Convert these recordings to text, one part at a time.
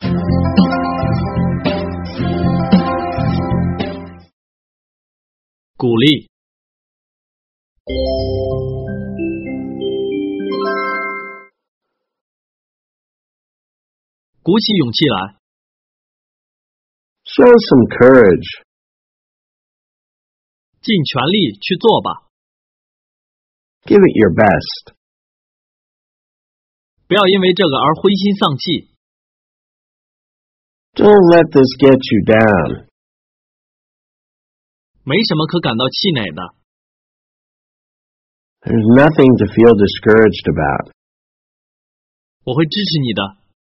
鼓励。鼓起勇气来。 Show some courage. 尽全力去做吧。 Give it your best. 不要因为这个而灰心丧气。 Don't let this get you down. 没什么可感到气馁的。 There's nothing to feel discouraged about. 我会支持你的。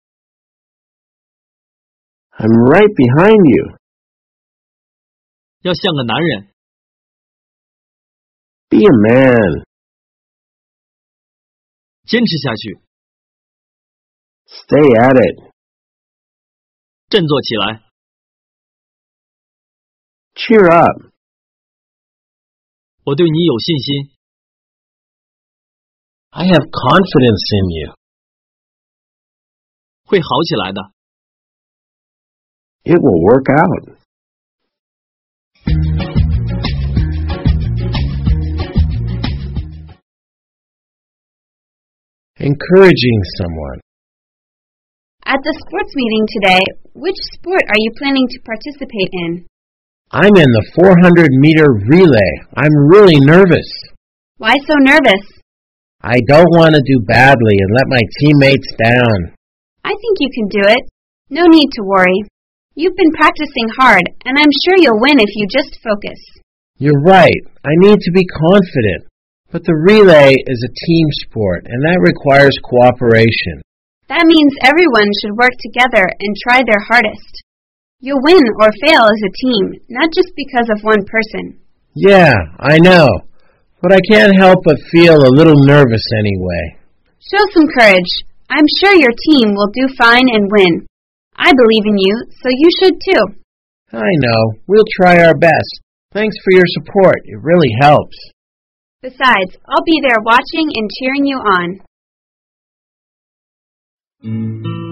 I'm right behind you. 要像个男人。 Be a man. 坚持下去。 Stay at it. 振作起来。 Cheer up. 我对你有信心。 I have confidence in you. 会好起来的。 It will work out. Encouraging someone. At the sports meeting today, which sport are you planning to participate in? I'm in the 400-meter relay. I'm really nervous. Why so nervous? I don't want to do badly and let my teammates down. I think you can do it. No need to worry. You've been practicing hard, and I'm sure you'll win if you just focus. You're right. I need to be confident. But the relay is a team sport, and that requires cooperation. That means everyone should work together and try their hardest. You'll win or fail as a team, not just because of one person. Yeah, I know. But I can't help but feel a little nervous anyway. Show some courage. I'm sure your team will do fine and win. I believe in you, so you should too. I know. We'll try our best. Thanks for your support. It really helps. Besides, I'll be there watching and cheering you on.